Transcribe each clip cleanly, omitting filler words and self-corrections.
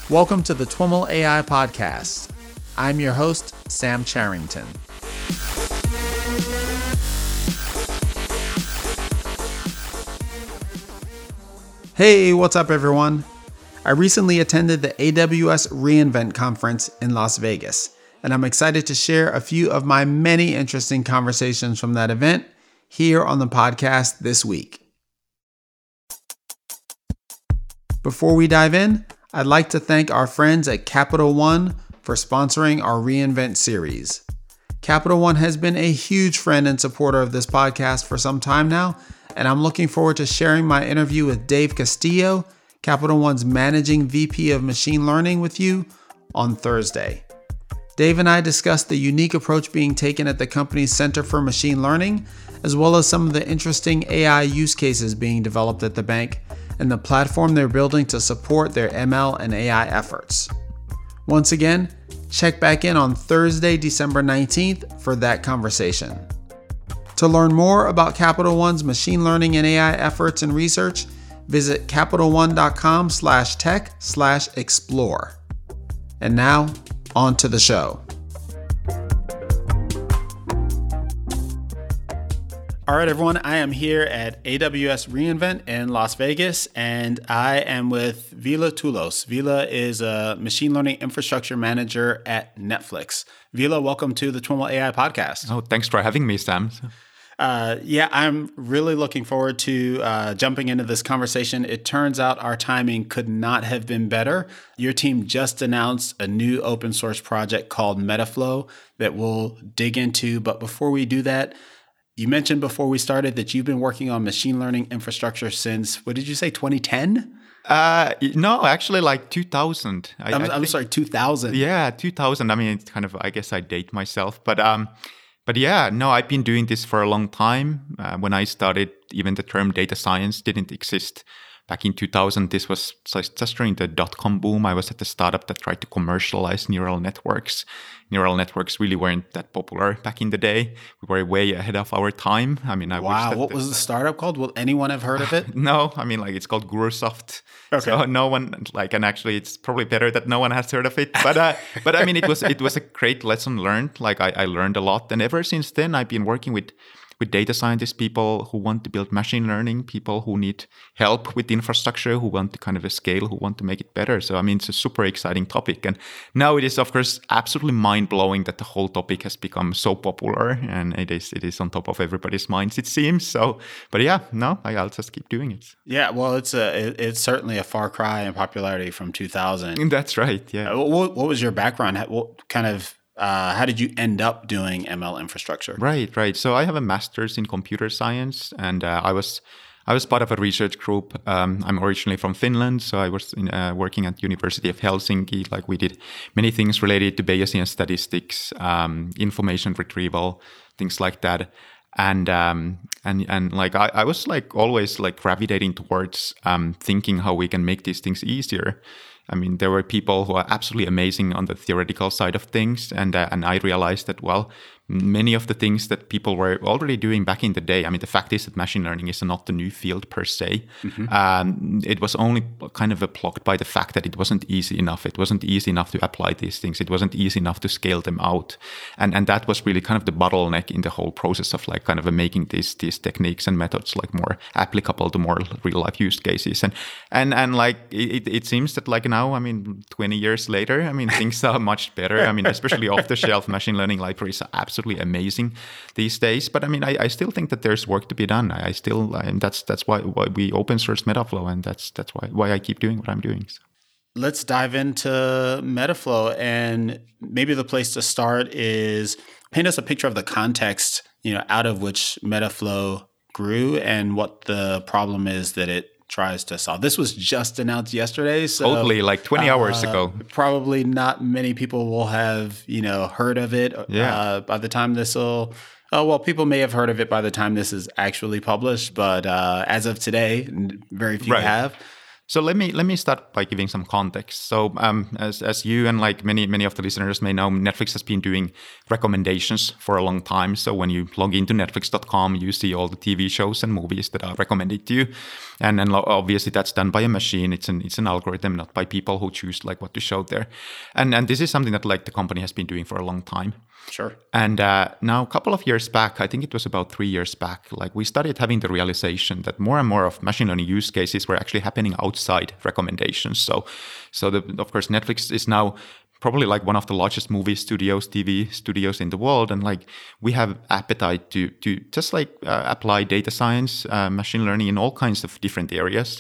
Welcome to the TWIML AI Podcast. I'm your host, Sam Charrington. Hey, what's up everyone? I recently attended the AWS reInvent conference in Las Vegas, and I'm excited to share a few of my many interesting conversations from that event here on the podcast this week. Before we dive in, I'd like to thank our friends at Capital One for sponsoring our reInvent series. Capital One has been a huge friend and supporter of this podcast for some time now, and I'm looking forward to sharing my interview with Dave Castillo, Capital One's Managing VP of Machine Learning, with you on Thursday. Dave and I discussed the unique approach being taken at the company's Center for Machine Learning, as well as some of the interesting AI use cases being developed at the bank and the platform they're building to support their ML and AI efforts. Once again, check back in on Thursday, December 19th for that conversation. To learn more about Capital One's machine learning and AI efforts and research, visit capitalone.com/tech/explore. And now, on to the show. All right, everyone, I am here at AWS reInvent in Las Vegas, and I am with Vila Toulos. Vila is a machine learning infrastructure manager at Netflix. Vila, welcome to the TWIML AI Podcast. Oh, thanks for having me, Sam. I'm really looking forward to jumping into this conversation. It turns out our timing could not have been better. Your team just announced a new open source project called Metaflow that we'll dig into. But before we do that, you mentioned before we started that you've been working on machine learning infrastructure since, what did you say, 2010? No, actually like 2000. I'm sorry, 2000. Yeah, 2000. I mean, it's kind of, I guess I date myself. But yeah, no, I've been doing this for a long time. When I started, even the term data science didn't exist. Back in 2000, this was just during the dot-com boom. I was at the startup that tried to commercialize neural networks. Neural networks really weren't that popular back in the day. We were way ahead of our time. I mean, what was the startup called? Will anyone have heard of it? No, I mean, it's called Gurusoft. Okay. So no one, and actually it's probably better that no one has heard of it. But I mean, it was a great lesson learned. I learned a lot. And ever since then, I've been working with data scientists, people who want to build machine learning, people who need help with infrastructure, who want to kind of scale, who want to make it better. So, I mean, it's a super exciting topic. And now it is, of course, absolutely mind-blowing that the whole topic has become so popular, and it is on top of everybody's minds, it seems. So, but yeah, no, I'll just keep doing it. Yeah, well, it's certainly a far cry in popularity from 2000. That's right, yeah. What was your background? How did you end up doing ML infrastructure? Right. So I have a master's in computer science, and I was part of a research group. I'm originally from Finland, so I was working at University of Helsinki. We did many things related to Bayesian statistics, information retrieval, things like that. And I was always gravitating towards thinking how we can make these things easier. I mean, there were people who are absolutely amazing on the theoretical side of things, and I realized that, many of the things that people were already doing back in the day, I mean, the fact is that machine learning is not a new field per se. Mm-hmm. It was only kind of blocked by the fact that it wasn't easy enough. It wasn't easy enough to apply these things. It wasn't easy enough to scale them out. And that was really kind of the bottleneck in the whole process of making these techniques and methods more applicable to more real life use cases. And it seems that now, I mean, 20 years later, I mean, things are much better. I mean, especially off the shelf machine learning libraries are absolutely amazing these days. But I mean, I still think that there's work to be done. That's why we open source Metaflow, and that's why I keep doing what I'm doing. So. Let's dive into Metaflow, and maybe the place to start is paint us a picture of the context, out of which Metaflow grew and what the problem is that it tries to solve. This was just announced yesterday. So, totally, 20 hours ago. Probably not many people will have, heard of it. Yeah. By the time people may have heard of it by the time this is actually published, but as of today, very few have. So let me start by giving some context. So as you and like many of the listeners may know, Netflix has been doing recommendations for a long time. So when you log into Netflix.com, you see all the TV shows and movies that are recommended to you, and obviously that's done by a machine. It's an algorithm, not by people who choose like what to show there. And this is something that like the company has been doing for a long time. Sure. And now a couple of years back, I think it was about 3 years back, like we started having the realization that more and more of machine learning use cases were actually happening outside recommendations. So of course, Netflix is now probably like one of the largest movie studios, TV studios in the world. And like we have appetite to just like apply data science, machine learning in all kinds of different areas.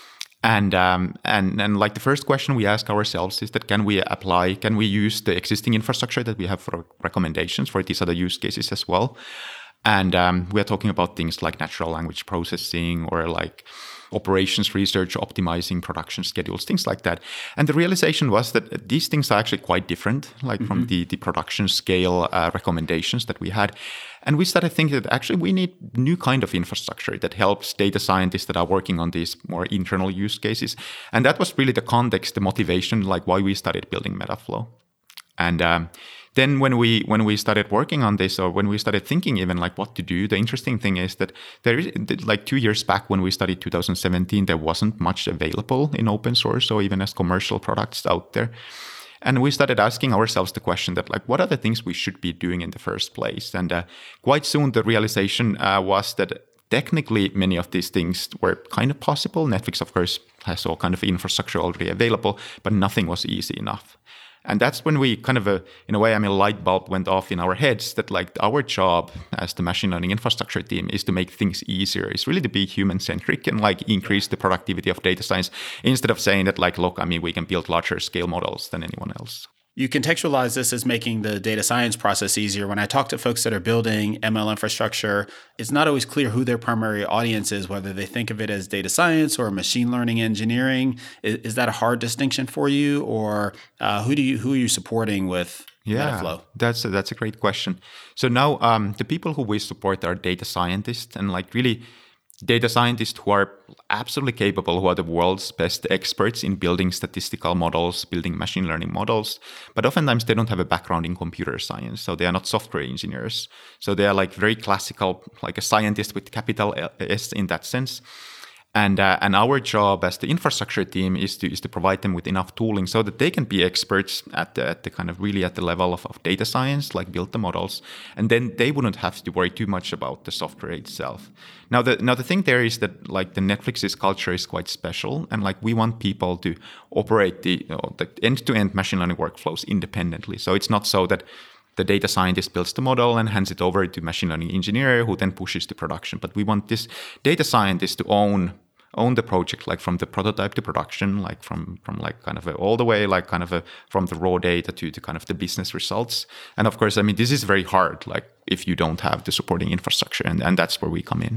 And like the first question we ask ourselves is that can we use the existing infrastructure that we have for recommendations for these other use cases as well? And we are talking about things like natural language processing or like operations research, optimizing production schedules, things like that. And the realization was that these things are actually quite different, like from the production scale recommendations that we had. And we started thinking that actually we need new kind of infrastructure that helps data scientists that are working on these more internal use cases. And that was really the context, the motivation, like why we started building Metaflow. And then when we started working on this, or when we started thinking even like what to do, the interesting thing is that there is like 2 years back when we started 2017, there wasn't much available in open source or even as commercial products out there. And we started asking ourselves the question that like, what are the things we should be doing in the first place? And quite soon the realization was that technically many of these things were kind of possible. Netflix, of course, has all kind of infrastructure already available, but nothing was easy enough. And that's when we kind of, in a way, a light bulb went off in our heads that like our job as the machine learning infrastructure team is to make things easier. It's really to be human-centric and like increase the productivity of data science instead of saying that like, look, we can build larger scale models than anyone else. You contextualize this as making the data science process easier. When I talk to folks that are building ML infrastructure, it's not always clear who their primary audience is, whether they think of it as data science or machine learning engineering. Is that a hard distinction for you, or who are you supporting with Metaflow? That's a great question. So now the people who we support are data scientists, and like really data scientists who are absolutely capable, who are the world's best experts in building statistical models, building machine learning models. But oftentimes they don't have a background in computer science. So they are not software engineers. So they are like very classical, like a scientist with capital S in that sense. And our job as the infrastructure team is to provide them with enough tooling so that they can be experts at the kind of really at the level of data science, like build the models, and then they wouldn't have to worry too much about the software itself. Now the thing there is that like the Netflix's culture is quite special, and like we want people to operate the end-to-end machine learning workflows independently. So it's not so that the data scientist builds the model and hands it over to machine learning engineer who then pushes to production. But we want this data scientist to own the project, like from the prototype to production, like from like kind of all the way, like kind of from the raw data to kind of the business results. And of course, this is very hard, like if you don't have the supporting infrastructure, and that's where we come in.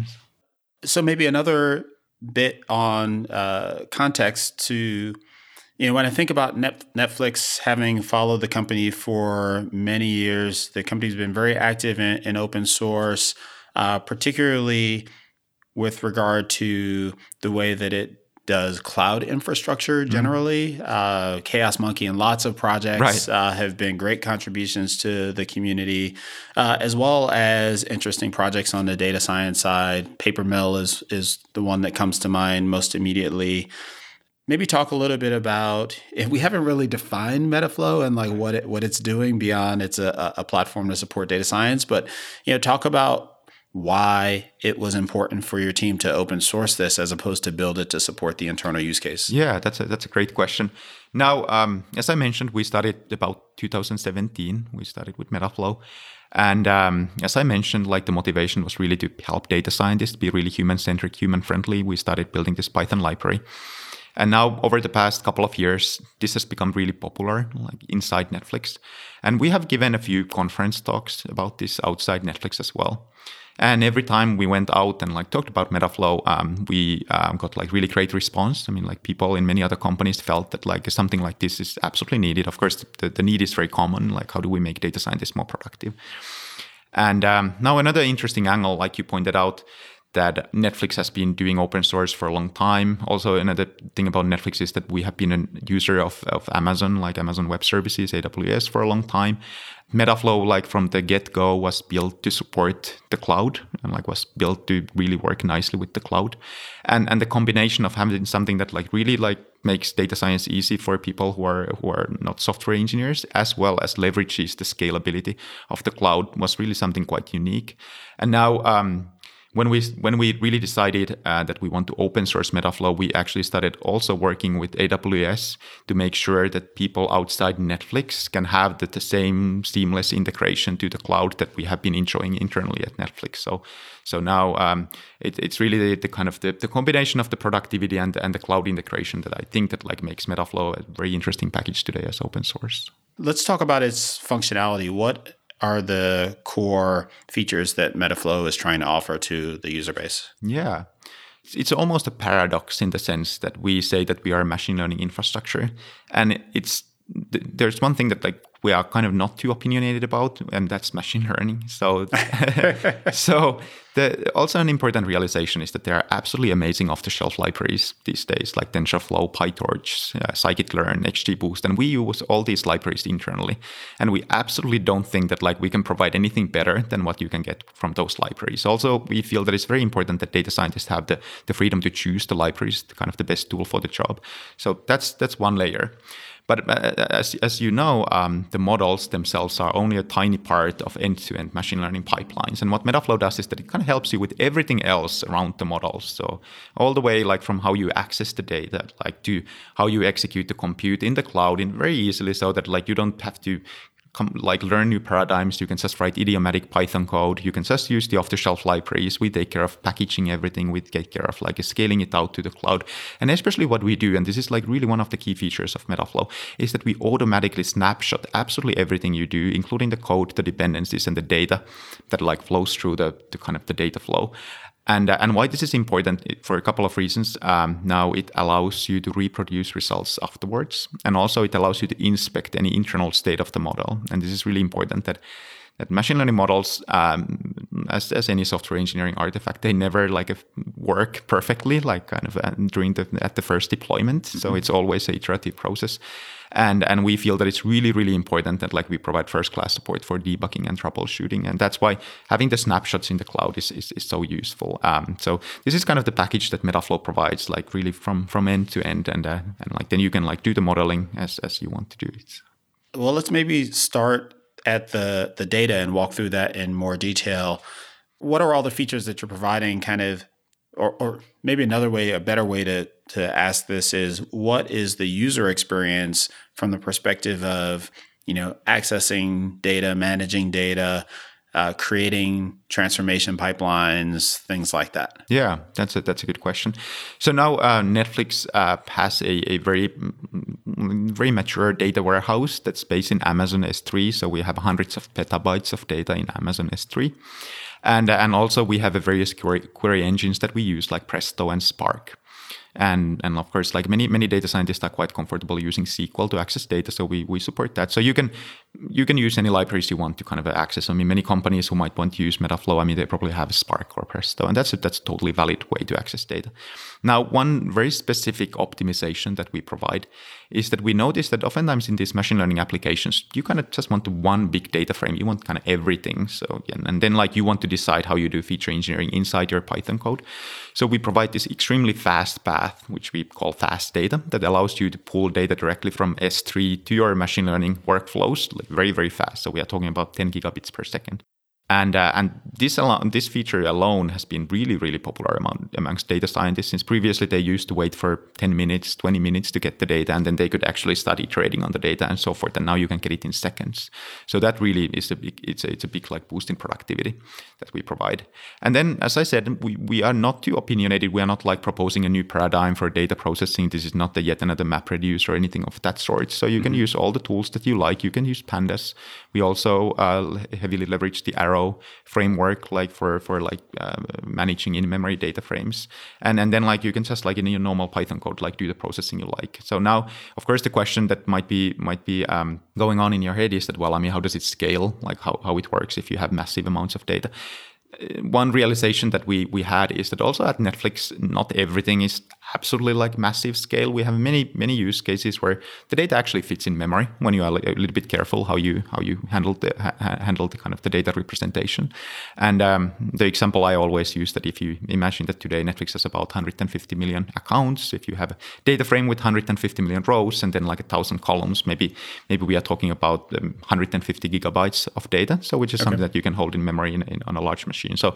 So maybe another bit on context to, when I think about Netflix, having followed the company for many years, the company's been very active in open source, particularly with regard to the way that it does cloud infrastructure generally. Chaos Monkey and lots of projects have been great contributions to the community, as well as interesting projects on the data science side. Papermill is the one that comes to mind most immediately. Maybe talk a little bit about, if we haven't really defined Metaflow and like what it's doing beyond it's a platform to support data science, but talk about why it was important for your team to open source this as opposed to build it to support the internal use case. Yeah, that's a great question. Now, as I mentioned, we started about 2017. We started with Metaflow. And as I mentioned, like the motivation was really to help data scientists be really human-centric, human-friendly. We started building this Python library. And now over the past couple of years, this has become really popular, like inside Netflix. And we have given a few conference talks about this outside Netflix as well. And every time we went out and like talked about Metaflow, we got like really great response. Like people in many other companies felt that like something like this is absolutely needed. Of course, the need is very common. Like how do we make data scientists more productive? And now another interesting angle, like you pointed out, that Netflix has been doing open source for a long time. Also, another thing about Netflix is that we have been a user of Amazon, like Amazon Web Services, AWS, for a long time. Metaflow, like from the get-go, was built to support the cloud and like was built to really work nicely with the cloud. And the combination of having something that like really like makes data science easy for people who are not software engineers, as well as leverages the scalability of the cloud, was really something quite unique. And now, when we really decided that we want to open source Metaflow, we actually started also working with AWS to make sure that people outside Netflix can have the same seamless integration to the cloud that we have been enjoying internally at Netflix. So now it's really the kind of the combination of the productivity and the cloud integration that I think that like makes Metaflow a very interesting package today as open source. Let's talk about its functionality. What are the core features that Metaflow is trying to offer to the user base? Yeah. It's almost a paradox in the sense that we say that we are a machine learning infrastructure. And there's one thing that like we are kind of not too opinionated about, and that's machine learning. So also an important realization is that there are absolutely amazing off-the-shelf libraries these days, like TensorFlow, PyTorch, scikit-learn, XGBoost, and we use all these libraries internally. And we absolutely don't think that like we can provide anything better than what you can get from those libraries. Also, we feel that it's very important that data scientists have the freedom to choose the libraries, kind of the best tool for the job. So that's one layer. But as you know, the models themselves are only a tiny part of end-to-end machine learning pipelines. And what Metaflow does is that it kind of helps you with everything else around the models. So all the way like from how you access the data, like to how you execute the compute in the cloud in very easily, so that like you don't have to learn new paradigms. You can just write idiomatic Python code. You can just use the off-the-shelf libraries. We take care of packaging everything. We take care of like scaling it out to the cloud. And especially what we do, and this is like really one of the key features of Metaflow, is that we automatically snapshot absolutely everything you do, including the code, the dependencies, and the data that like flows through the kind of the data flow. And why this is important for a couple of reasons. Now it allows you to reproduce results afterwards. And also it allows you to inspect any internal state of the model. And this is really important that machine learning models, as any software engineering artifact, they never like work perfectly, like kind of at the first deployment. Mm-hmm. So it's always an iterative process. And we feel that it's really, really important that like we provide first-class support for debugging and troubleshooting. And that's why having the snapshots in the cloud is so useful. So this is kind of the package that Metaflow provides, like really from end to end. And like then you can like do the modeling as you want to do it. Well, let's maybe start at the data and walk through that in more detail. What are all the features that you're providing kind of, or maybe another way, a better way to ask this is, what is the user experience from the perspective of, accessing data, managing data, creating transformation pipelines, things like that? Yeah, that's a good question. So now Netflix has a very mature data warehouse that's based in Amazon S3. So we have hundreds of petabytes of data in Amazon S3. And also we have various query engines that we use, like Presto and Spark. And of course, like many data scientists are quite comfortable using SQL to access data, so we support that. So you can use any libraries you want to kind of access. I mean, many companies who might want to use Metaflow, I mean, they probably have Spark or Presto, and that's a totally valid way to access data. Now, one very specific optimization that we provide is that we notice that oftentimes in these machine learning applications, you kind of just want one big data frame. You want kind of everything. So and then like you want to decide how you do feature engineering inside your Python code. So we provide this extremely fast path, which we call fast data, that allows you to pull data directly from S3 to your machine learning workflows like very, very fast. So we are talking about 10 gigabits per second. And this feature alone has been really, really popular amongst data scientists, since previously they used to wait for 10 minutes, 20 minutes to get the data, and then they could actually study trading on the data and so forth. And now you can get it in seconds. So that really is a big like boost in productivity that we provide. And then, as I said, we are not too opinionated. We are not like proposing a new paradigm for data processing. This is not yet another MapReduce or anything of that sort. So you can use all the tools that you like. You can use Pandas. We also heavily leverage the Arrow framework, like for managing in-memory data frames, and then like you can just like in your normal Python code like do the processing you like. So now, of course, the question that might be going on in your head is that, well, I mean, how does it scale? Like how it works if you have massive amounts of data? one realization that we had is that also at Netflix, not everything is absolutely like massive scale. We have many use cases where the data actually fits in memory when you are a little bit careful how you handle the kind of the data representation. And the example I always use, that if you imagine that today Netflix has about 150 million accounts, if you have a data frame with 150 million rows and then like 1,000 columns, maybe we are talking about 150 gigabytes of data. So which is something that you can hold in memory on a large machine. So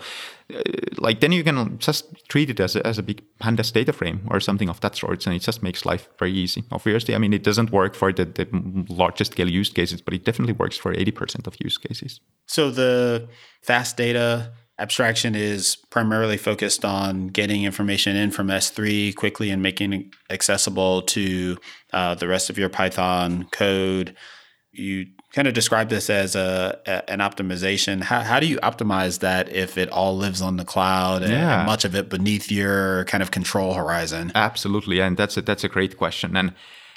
then you can just treat it as a big pandas data frame or something of that sort, and it just makes life very easy. Obviously, I mean, it doesn't work for the largest scale use cases, but it definitely works for 80% of use cases. So the fast data abstraction is primarily focused on getting information in from S3 quickly and making it accessible to the rest of your Python code. You kind of describe this as an optimization. How do you optimize that if it all lives on the cloud and much of it beneath your kind of control horizon? Absolutely, and that's a great question. And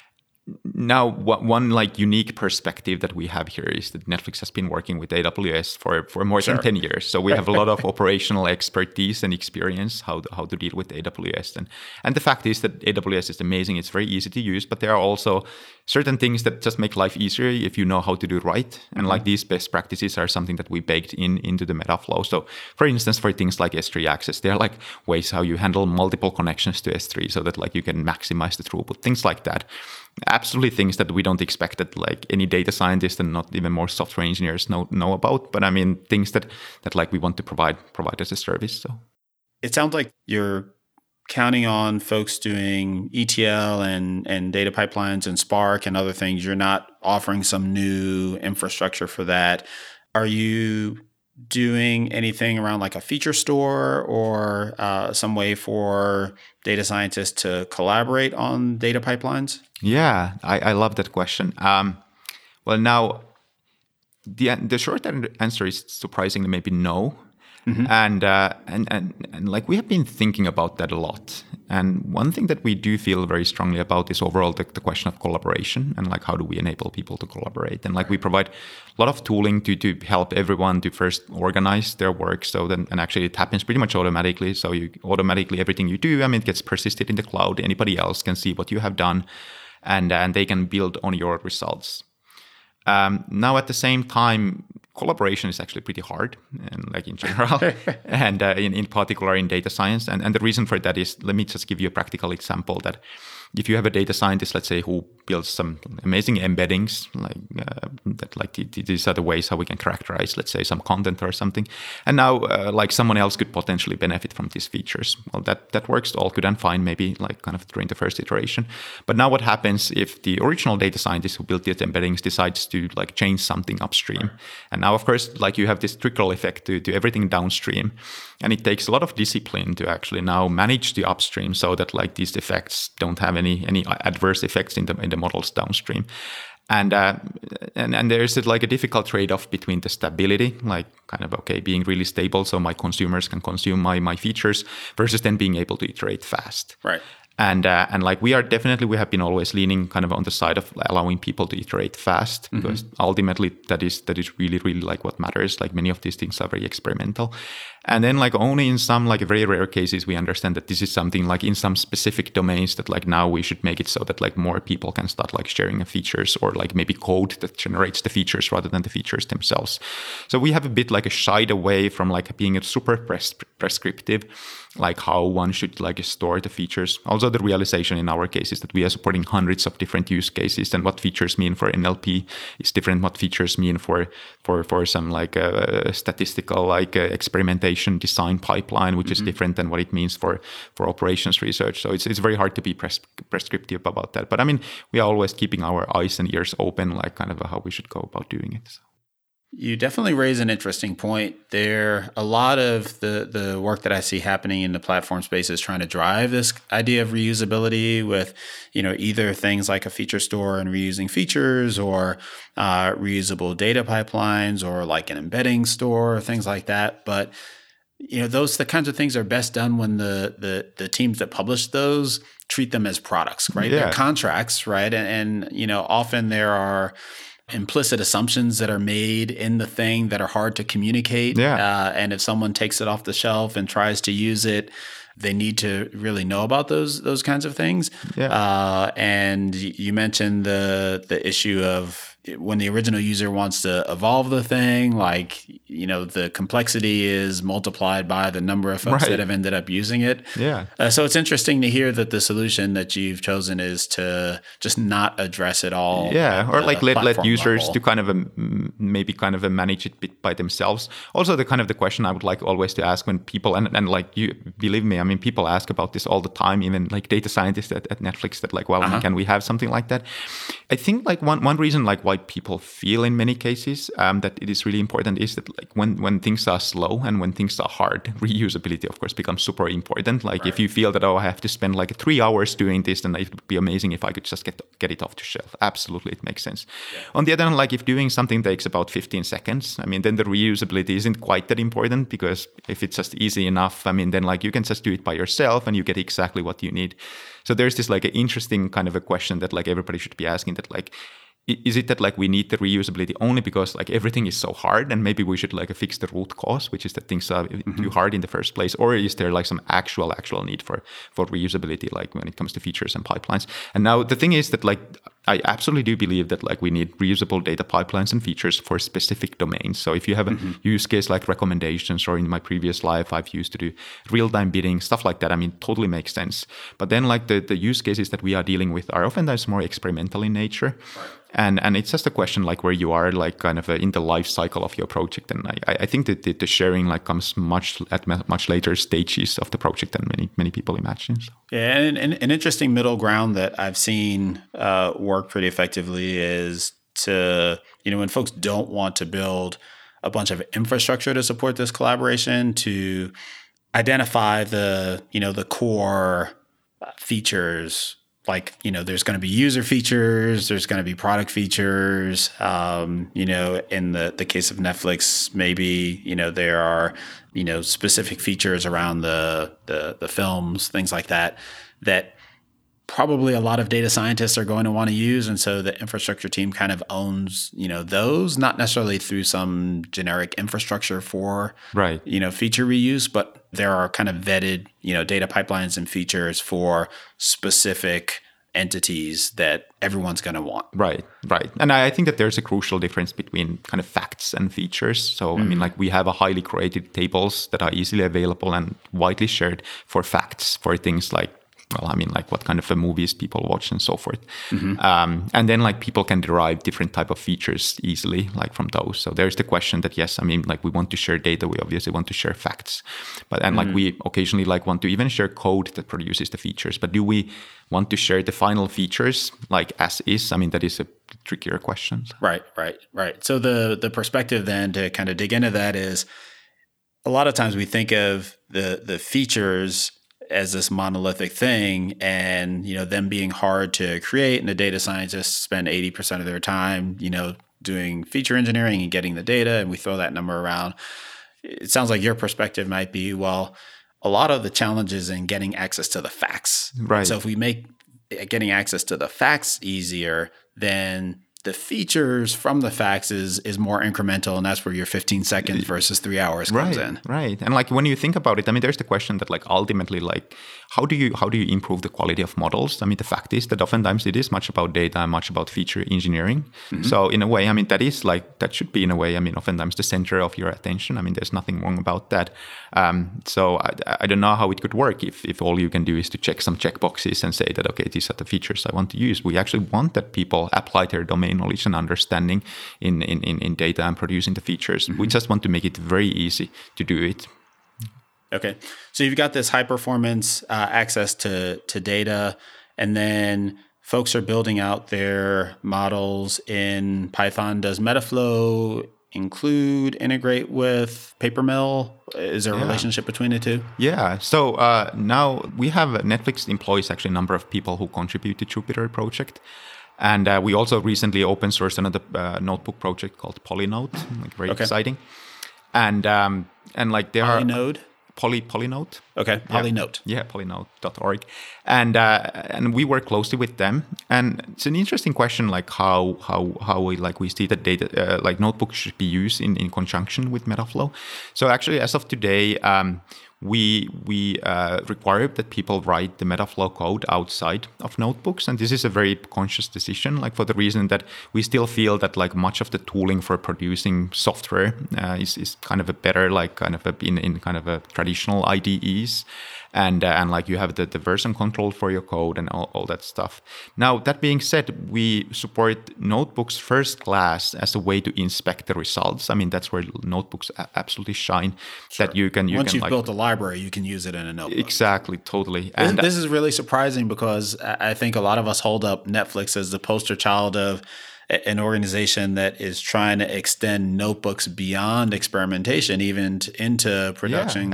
now, one like unique perspective that we have here is that Netflix has been working with AWS for more than 10 years. So we have a lot of operational expertise and experience how to deal with AWS. And the fact is that AWS is amazing. It's very easy to use, but there are also certain things that just make life easier if you know how to do it right. And like these best practices are something that we baked into the Metaflow. So for instance, for things like S3 access, there are like ways how you handle multiple connections to S3 so that like you can maximize the throughput, things like that. Absolutely things that we don't expect that like any data scientist and not even more software engineers know about. But I mean, things that like we want to provide as a service. So it sounds like you're counting on folks doing ETL and data pipelines and Spark and other things. You're not offering some new infrastructure for that. Are you doing anything around like a feature store or some way for data scientists to collaborate on data pipelines? Yeah, I love that question. Well, now the short answer is surprisingly maybe no. Mm-hmm. And like we have been thinking about that a lot. And one thing that we do feel very strongly about is overall the question of collaboration and like how do we enable people to collaborate. And like we provide a lot of tooling to help everyone to first organize their work. So then, and actually it happens pretty much automatically. So you automatically everything you do, I mean, it gets persisted in the cloud. Anybody else can see what you have done and they can build on your results. Now at the same time, collaboration is actually pretty hard, and like in general, and in particular in data science. And the reason for that is, let me just give you a practical example that if you have a data scientist, let's say, who builds some amazing embeddings, like that, like these are the ways how we can characterize, let's say, some content or something, and now like someone else could potentially benefit from these features. Well, that works all good and fine, maybe like kind of during the first iteration. But now what happens if the original data scientist who built these embeddings decides to like change something upstream? And now, of course, like you have this trickle effect to everything downstream. And it takes a lot of discipline to actually now manage the upstream so that like these effects don't have any adverse effects in the models downstream. And there's like a difficult trade-off between the stability, like kind of, okay, being really stable so my consumers can consume my features versus then being able to iterate fast. Right. And like we have been always leaning kind of on the side of allowing people to iterate fast because ultimately that is really, really like what matters. Like many of these things are very experimental. And then like only in some like very rare cases, we understand that this is something like in some specific domains that like now we should make it so that like more people can start like sharing the features or like maybe code that generates the features rather than the features themselves. So we have a bit like a shied away from like being a super prescriptive, like how one should like store the features. Also the realization in our case is that we are supporting hundreds of different use cases, and what features mean for NLP is different what features mean for some like statistical like experimentation design pipeline, which is different than what it means for operations research. So it's very hard to be prescriptive about that. But I mean, we are always keeping our eyes and ears open, like kind of how we should go about doing it. So. You definitely raise an interesting point there. A lot of the work that I see happening in the platform space is trying to drive this idea of reusability with, either things like a feature store and reusing features or reusable data pipelines or like an embedding store, things like that. But the kinds of things are best done when the teams that publish those treat them as products, right? Yeah. They're contracts, right? And often there are implicit assumptions that are made in the thing that are hard to communicate. Yeah. And if someone takes it off the shelf and tries to use it, they need to really know about those kinds of things. Yeah. And you mentioned the issue of when the original user wants to evolve the thing, like, the complexity is multiplied by the number of folks that have ended up using it. Yeah. So it's interesting to hear that the solution that you've chosen is to just not address it all. Yeah, or like let users level. to kind of maybe kind of manage it bit by themselves. Also, the kind of the question I would like always to ask when people and like you believe me, I mean, people ask about this all the time, even like data scientists at Netflix that like, well, can we have something like that? I think like one reason like why people feel in many cases that it is really important is that like when things are slow and when things are hard, reusability of course becomes super important. Like if you feel that, I have to spend like 3 hours doing this, then it would be amazing if I could just get it off the shelf. Absolutely, it makes sense. Yeah. On the other hand, like if doing something takes about 15 seconds, I mean, then the reusability isn't quite that important, because if it's just easy enough, I mean, then like you can just do it by yourself and you get exactly what you need. So there's this like an interesting kind of a question that like everybody should be asking, that like, is it that like we need the reusability only because like everything is so hard and maybe we should like fix the root cause, which is that things are too hard in the first place? Or is there like some actual need for reusability, like when it comes to features and pipelines? And now the thing is that like I absolutely do believe that like we need reusable data pipelines and features for specific domains. So if you have a use case like recommendations, or in my previous life I've used to do real-time bidding, stuff like that, I mean, totally makes sense. But then like the use cases that we are dealing with are oftentimes more experimental in nature. And it's just a question like where you are like kind of in the life cycle of your project. And I think that the sharing like comes at much later stages of the project than many people imagine. So. Yeah, and an interesting middle ground that I've seen work pretty effectively is to, when folks don't want to build a bunch of infrastructure to support this collaboration, to identify the core features. Like, there's going to be user features, there's going to be product features. In the case of Netflix, maybe, there are, specific features around the films, things like that probably a lot of data scientists are going to want to use. And so the infrastructure team kind of owns, those, not necessarily through some generic infrastructure for, feature reuse, but there are kind of vetted, data pipelines and features for specific entities that everyone's going to want. Right. And I think that there's a crucial difference between kind of facts and features. So, I mean, like we have a highly curated tables that are easily available and widely shared for facts, for things like, well, I mean, like what kind of movies people watch and so forth. And then like people can derive different type of features easily, like from those. So there's the question that, yes, I mean, like we want to share data. We obviously want to share facts, but and like we occasionally like want to even share code that produces the features. But do we want to share the final features like as is? I mean, that is a trickier question. Right. So the perspective then to kind of dig into that is a lot of times we think of the features as this monolithic thing, and them being hard to create, and the data scientists spend 80% of their time doing feature engineering and getting the data, and we throw that number around. It sounds like your perspective might be, well, a lot of the challenges in getting access to the facts. Right. So if we make getting access to the facts easier, then the features from the facts is more incremental, and that's where your 15 seconds versus 3 hours comes in. Right. And like when you think about it, I mean, there's the question that like ultimately, like how do you improve the quality of models? I mean, the fact is that oftentimes it is much about data and much about feature engineering. So in a way, I mean, that should be in a way, I mean, oftentimes the center of your attention. I mean, there's nothing wrong about that. So I don't know how it could work if all you can do is to check some checkboxes and say that, okay, these are the features I want to use. We actually want that people apply their domain knowledge and understanding in data and producing the features. We just want to make it very easy to do it. Okay. So you've got this high performance access to data, and then folks are building out their models in Python. Does Metaflow integrate with Papermill? Is there a relationship between the two? Yeah. So now we have Netflix employs actually a number of people who contribute to Jupyter project. And we also recently open sourced another notebook project called Polynote, like very exciting. And like there Polynode? Polynote. Okay, Polynote. Yeah, polynote.org. And we work closely with them. And it's an interesting question, like how we see that data, like notebooks should be used in conjunction with Metaflow. So actually, as of today, we require that people write the Metaflow code outside of notebooks, and this is a very conscious decision, like for the reason that we still feel that like much of the tooling for producing software is kind of a better, like kind of in kind of a traditional IDEs. And like you have the version control for your code and all that stuff. Now, that being said, we support notebooks first class as a way to inspect the results. I mean, that's where notebooks absolutely shine. Sure. That you can once you've built a library, you can use it in a notebook. Exactly, totally. And this is really surprising because I think a lot of us hold up Netflix as the poster child of an organization that is trying to extend notebooks beyond experimentation, even into production.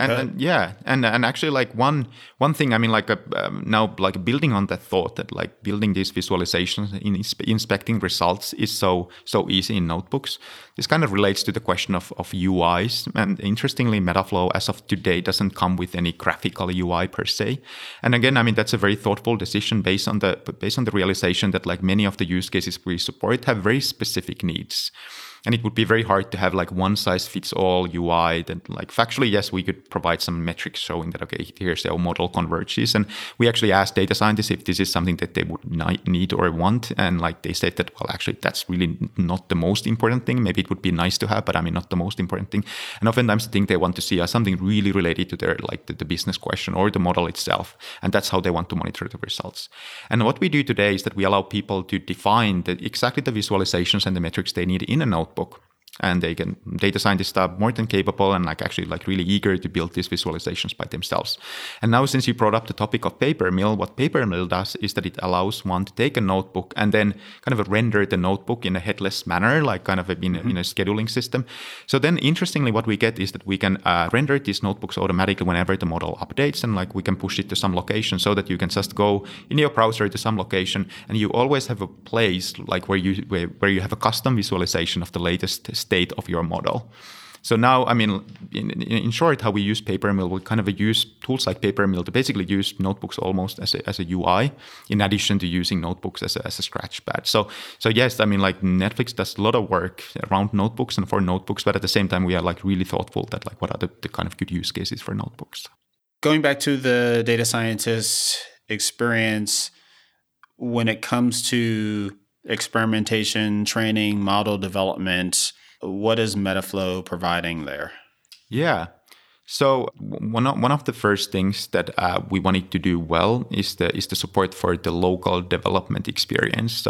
And actually, like one thing, I mean, like now, like building on that thought that like building these visualizations in inspecting results is so easy in notebooks. This kind of relates to the question of UIs. And interestingly, Metaflow, as of today, doesn't come with any graphical UI per se. And again, I mean, that's a very thoughtful decision based on the realization that like many of the use cases we support have very specific needs. And it would be very hard to have like one size fits all UI that like factually, yes, we could provide some metrics showing that, okay, here's how model converges. And we actually asked data scientists if this is something that they would need or want. And like they said that, well, actually, that's really not the most important thing. Maybe it would be nice to have, but I mean, not the most important thing. And oftentimes I think they want to see something really related to their, like the business question or the model itself. And that's how they want to monitor the results. And what we do today is that we allow people to define exactly the visualizations and the metrics they need in a notebook. And data scientists are more than capable and like actually like really eager to build these visualizations by themselves. And now, since you brought up the topic of Papermill, what Papermill does is that it allows one to take a notebook and then kind of render the notebook in a headless manner, like kind of in a scheduling system. So then interestingly, what we get is that we can render these notebooks automatically whenever the model updates, and like we can push it to some location so that you can just go in your browser to some location and you always have a place like where you have a custom visualization of the latest state of your model. So now, I mean, in short, how we use Papermill, we kind of use tools like Papermill to basically use notebooks almost as a UI, in addition to using notebooks as a scratch pad. So yes, I mean, like Netflix does a lot of work around notebooks and for notebooks, but at the same time, we are like really thoughtful that like what are the kind of good use cases for notebooks. Going back to the data scientist experience, when it comes to experimentation, training, model development, what is Metaflow providing there? Yeah. So one of the first things that we wanted to do well is the support for the local development experience.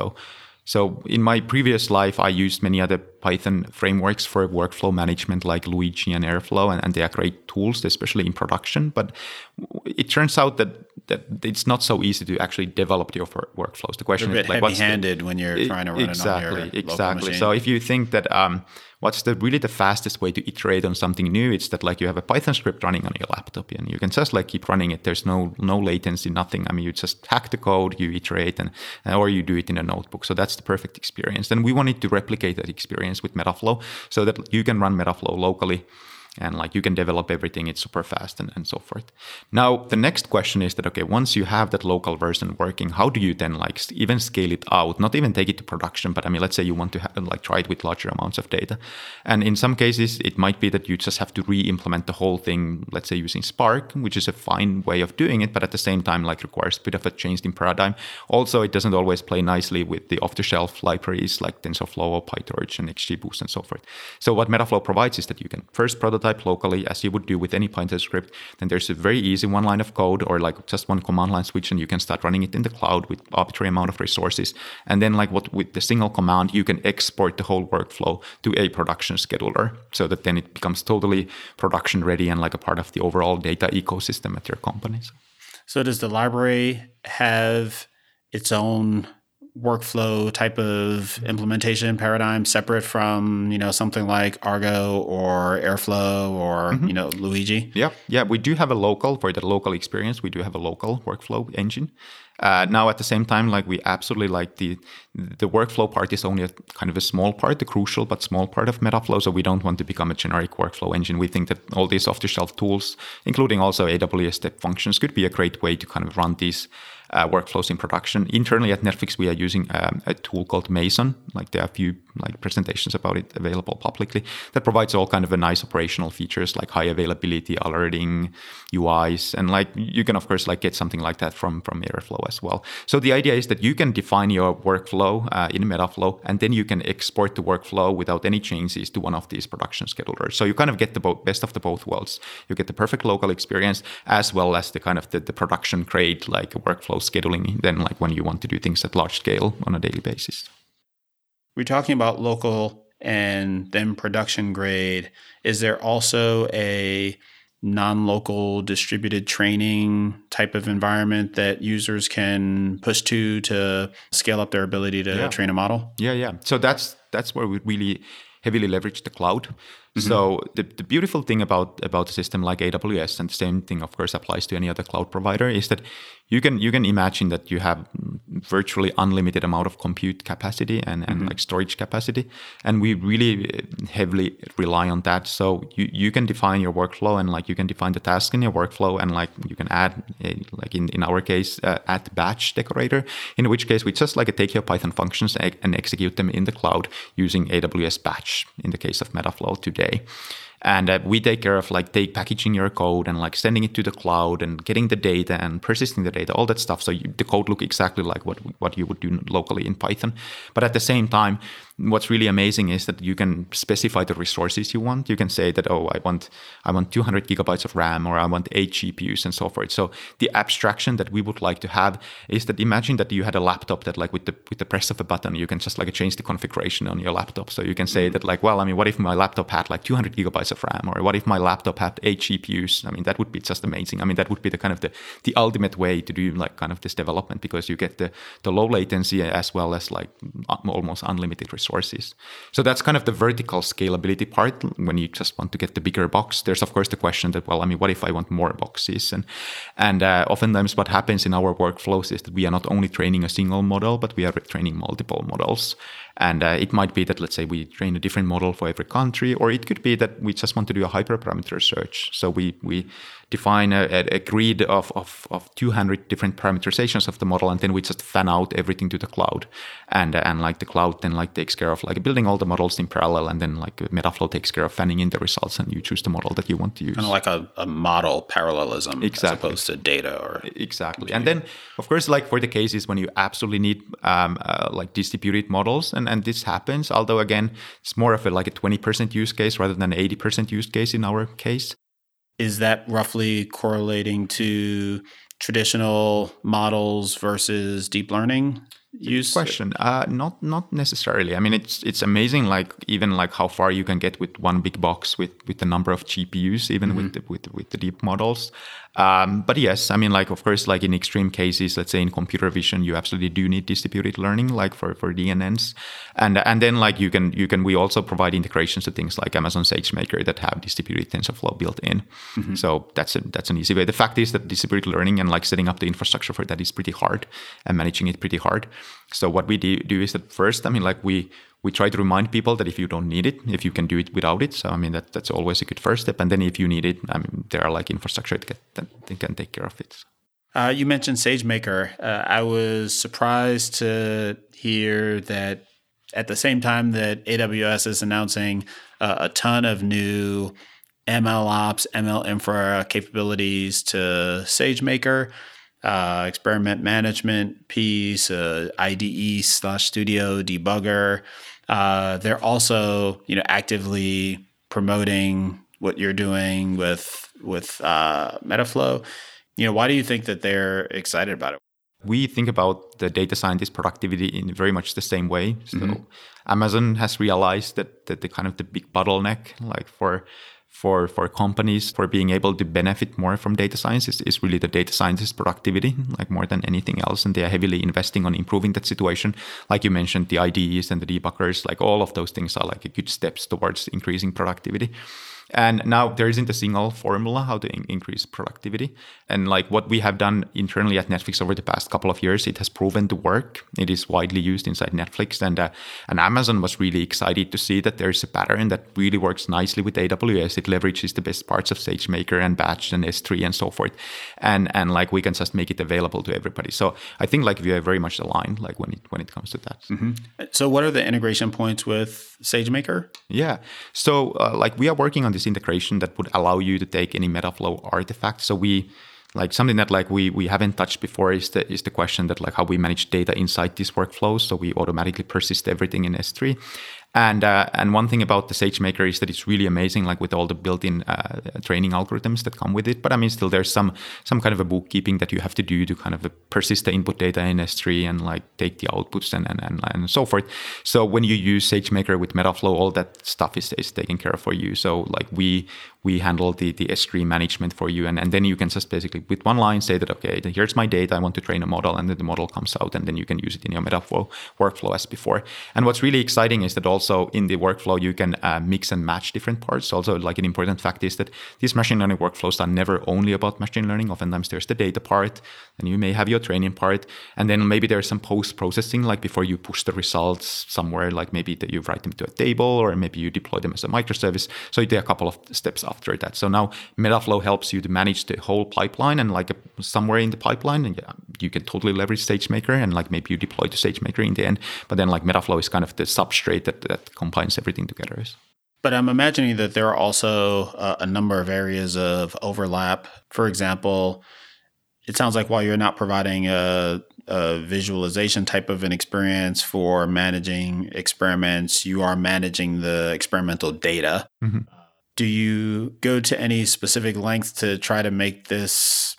So in my previous life, I used many other Python frameworks for workflow management like Luigi and Airflow, and they are great tools, especially in production. But it turns out that it's not so easy to actually develop your workflows. The question is like, heavy-handed when you're trying to run it on your local machine. So if you think that what's really the fastest way to iterate on something new, it's that like you have a Python script running on your laptop and you can just like keep running it. There's no latency, nothing. I mean, you just hack the code, you iterate, or you do it in a notebook. So that's the perfect experience. And we wanted to replicate that experience with Metaflow so that you can run Metaflow locally. And like you can develop everything, it's super fast and so forth. Now, the next question is that, okay, once you have that local version working, how do you then like even scale it out? Not even take it to production, but I mean, let's say you want to like try it with larger amounts of data. And in some cases, it might be that you just have to re-implement the whole thing, let's say using Spark, which is a fine way of doing it, but at the same time, like requires a bit of a change in paradigm. Also, it doesn't always play nicely with the off-the-shelf libraries like TensorFlow or PyTorch and XGBoost and so forth. So what Metaflow provides is that you can first prototype locally as you would do with any Python script. Then there's a very easy one line of code or like just one command line switch and you can start running it in the cloud with arbitrary amount of resources. And then like with the single command, you can export the whole workflow to a production scheduler so that then it becomes totally production ready and like a part of the overall data ecosystem at your company. So does the library have its own workflow type of implementation paradigm separate from, something like Argo or Airflow or, Luigi? Yeah, we do have for the local experience, we do have a local workflow engine. Now, at the same time, like we absolutely like the workflow part is only a kind of a small part, the crucial but small part of Metaflow. So we don't want to become a generic workflow engine. We think that all these off-the-shelf tools, including also AWS Step Functions, could be a great way to kind of run these workflows in production. Internally at Netflix, we are using a tool called Mason. Like there are a few presentations about it available publicly that provides all kind of a nice operational features like high availability, alerting, UIs, and like you can of course like get something like that from Airflow as well. So the idea is that you can define your workflow in Metaflow, and then you can export the workflow without any changes to one of these production schedulers. So you kind of get the best of the both worlds. You get the perfect local experience as well as the kind of the production grade like workflow scheduling. Then like when you want to do things at large scale on a daily basis. We're talking about local and then production grade. Is there also a non-local distributed training type of environment that users can push to scale up their ability to train a model? Yeah. So that's where we really heavily leverage the cloud. Mm-hmm. So the beautiful thing about a system like AWS, and the same thing of course applies to any other cloud provider, is that you can imagine that you have virtually unlimited amount of compute capacity and like storage capacity, and we really heavily rely on that. So you can define your workflow and like you can define the task in your workflow, and like you can add like in our case add batch decorator, in which case we just like take your Python functions and execute them in the cloud using AWS batch in the case of Metaflow today. And we take care of like packaging your code and like sending it to the cloud and getting the data and persisting the data, all that stuff. So the code look exactly like what you would do locally in Python. But at the same time, what's really amazing is that you can specify the resources you want. You can say that, I want 200 gigabytes of RAM, or I want 8 GPUs and so forth. So the abstraction that we would like to have is that imagine that you had a laptop that like with the press of a button, you can just like change the configuration on your laptop. So you can say that like, well, I mean, what if my laptop had like 200 gigabytes of RAM, or what if my laptop had 8 GPUs? I mean, that would be just amazing. I mean, that would be the kind of the ultimate way to do like kind of this development, because you get the low latency as well as like almost unlimited resources. So that's kind of the vertical scalability part. When you just want to get the bigger box, there's of course the question that, well, I mean, what if I want more boxes? And oftentimes what happens in our workflows is that we are not only training a single model, but we are training multiple models. And it might be that, let's say, we train a different model for every country, or it could be that we just want to do a hyperparameter search. So we define a grid of 200 different parameterizations of the model, and then we just fan out everything to the cloud. And like the cloud then like takes care of like building all the models in parallel, and then like Metaflow takes care of fanning in the results, and you choose the model that you want to use. Kind of like a model parallelism, exactly, as opposed to data or exactly. And then of course, like for the cases when you absolutely need like distributed models, and this happens, although again it's more of like a 20% use case rather than 80% use case in our case. Is that roughly correlating to traditional models versus deep learning use? Question. Not necessarily. I mean, it's amazing. Like even like how far you can get with one big box with the number of GPUs, even with the deep models. But yes, I mean, like of course, like in extreme cases, let's say in computer vision, you absolutely do need distributed learning, like for DNNs, and then like we also provide integrations to things like Amazon SageMaker that have distributed TensorFlow built in. Mm-hmm. So that's an easy way. The fact is that distributed learning and like setting up the infrastructure for that is pretty hard, and managing it pretty hard. So what we do is that first, I mean, like we try to remind people that if you don't need it, if you can do it without it. So I mean that's always a good first step. And then if you need it, I mean there are like infrastructure that can take care of it. You mentioned SageMaker. I was surprised to hear that at the same time that AWS is announcing a ton of new MLOps, ML infra capabilities to SageMaker, experiment management piece, IDE/Studio debugger. They're also, actively promoting what you're doing with Metaflow. Why do you think that they're excited about it? We think about the data scientist productivity in very much the same way. So Amazon has realized that the kind of the big bottleneck, like for for companies for being able to benefit more from data science is really the data scientist productivity, like more than anything else. And they are heavily investing on improving that situation. Like you mentioned, the IDEs and the debuggers, like all of those things are like a good steps towards increasing productivity. And now there isn't a single formula how to increase productivity. And like what we have done internally at Netflix over the past couple of years, it has proven to work. It is widely used inside Netflix. And Amazon was really excited to see that there's a pattern that really works nicely with AWS. It leverages the best parts of SageMaker and Batch and S3 and so forth. And like we can just make it available to everybody. So I think like we are very much aligned like when it comes to that. Mm-hmm. So what are the integration points with SageMaker? Yeah. So like we are working on this integration that would allow you to take any Metaflow artifact. So we like something that like we haven't touched before is the question that like how we manage data inside these workflows. So we automatically persist everything in S3. And one thing about the SageMaker is that it's really amazing, like with all the built-in training algorithms that come with it. But I mean, still there's some kind of a bookkeeping that you have to do to kind of persist the input data in S3 and like take the outputs and so forth. So when you use SageMaker with Metaflow, all that stuff is taken care of for you. So like we handle the S3 management for you. And then you can just basically with one line say that, okay, here's my data. I want to train a model, and then the model comes out, and then you can use it in your Metaflow workflow as before. And what's really exciting is that also in the workflow, you can mix and match different parts. Also, like an important fact is that these machine learning workflows are never only about machine learning. Oftentimes there's the data part, and you may have your training part, and then maybe there's some post-processing, like before you push the results somewhere, like maybe that you write them to a table, or maybe you deploy them as a microservice. So there are a couple of steps after that. So now Metaflow helps you to manage the whole pipeline, and like somewhere in the pipeline, and you can totally leverage SageMaker, and like maybe you deploy to SageMaker in the end. But then like Metaflow is kind of the substrate that combines everything together. But I'm imagining that there are also a number of areas of overlap. For example, it sounds like while you're not providing a visualization type of an experience for managing experiments, you are managing the experimental data. Mm-hmm. Do you go to any specific lengths to try to make this,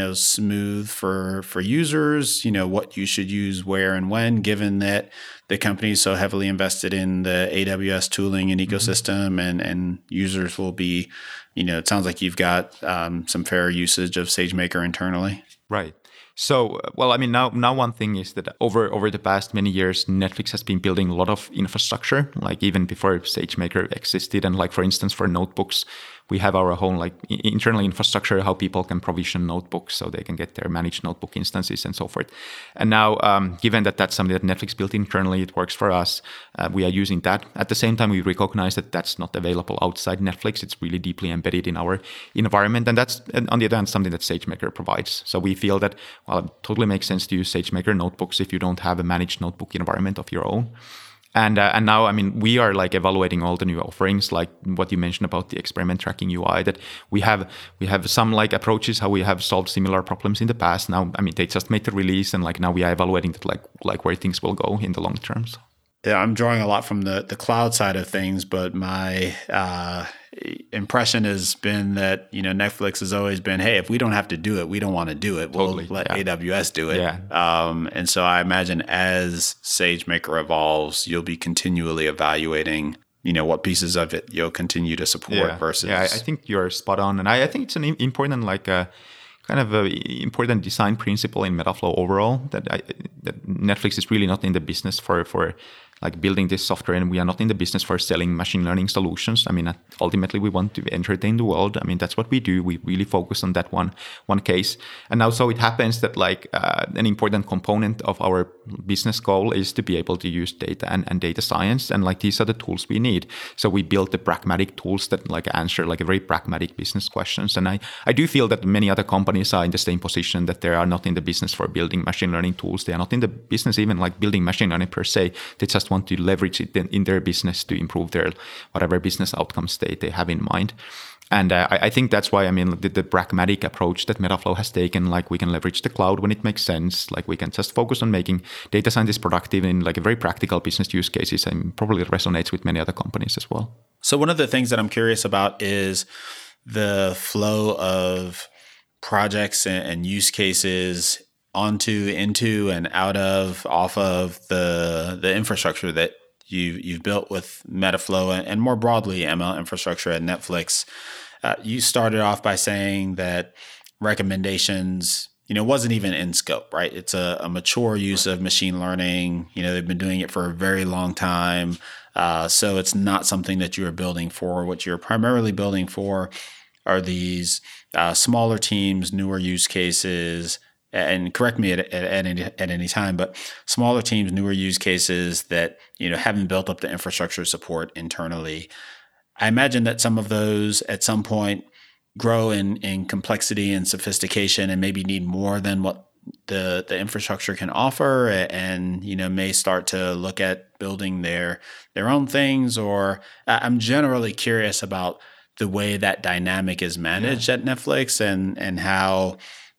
smooth for users, what you should use where and when, given that the company is so heavily invested in the AWS tooling and ecosystem, and users will be, it sounds like you've got some fair usage of SageMaker internally. Right. So, well, I mean, now one thing is that over the past many years, Netflix has been building a lot of infrastructure, like even before SageMaker existed. And like, for instance, for notebooks, we have our own like internal infrastructure, how people can provision notebooks so they can get their managed notebook instances and so forth. And now, given that that's something that Netflix built internally, it works for us. We are using that. At the same time, we recognize that that's not available outside Netflix. It's really deeply embedded in our environment. And that's, on the other hand, something that SageMaker provides. So we feel that, well, it totally makes sense to use SageMaker notebooks if you don't have a managed notebook environment of your own. And now, I mean, we are like evaluating all the new offerings, like what you mentioned about the experiment tracking UI, that we have some like approaches how we have solved similar problems in the past. Now, I mean, they just made the release, and like now we are evaluating that, like where things will go in the long term. So. Yeah, I'm drawing a lot from the cloud side of things, but my impression has been that, Netflix has always been, hey, if we don't have to do it, we don't want to do it. We'll let AWS do it. Yeah. And so I imagine as SageMaker evolves, you'll be continually evaluating, what pieces of it you'll continue to support versus. Yeah, I think you're spot on. And I think it's an important, like kind of a important design principle in Metaflow overall, that Netflix is really not in the business for like building this software, and we are not in the business for selling machine learning solutions. I mean, ultimately we want to entertain the world. I mean, that's what we do. We really focus on that one case. And now, so it happens that like an important component of our business goal is to be able to use data and data science. And like, these are the tools we need. So we built the pragmatic tools that like answer like a very pragmatic business questions. And I do feel that many other companies are in the same position, that they are not in the business for building machine learning tools. They are not in the business even like building machine learning per se. They just want to leverage it in their business to improve their whatever business outcomes they have in mind. And I think that's why, I mean, the pragmatic approach that Metaflow has taken, like we can leverage the cloud when it makes sense, like we can just focus on making data scientists productive in like a very practical business use cases, and probably resonates with many other companies as well. So one of the things that I'm curious about is the flow of projects and use cases onto, into, and out of, off of the infrastructure that you've built with Metaflow and more broadly ML infrastructure at Netflix. You started off by saying that recommendations, wasn't even in scope, right? It's a mature use of machine learning. They've been doing it for a very long time. So it's not something that you are building for. What you're primarily building for are these smaller teams, newer use cases, and correct me at any time, but smaller teams, newer use cases that haven't built up the infrastructure support internally. I imagine that some of those at some point grow in complexity and sophistication and maybe need more than what the infrastructure can offer, and may start to look at building their own things. Or I'm generally curious about the way that dynamic is managed at Netflix and how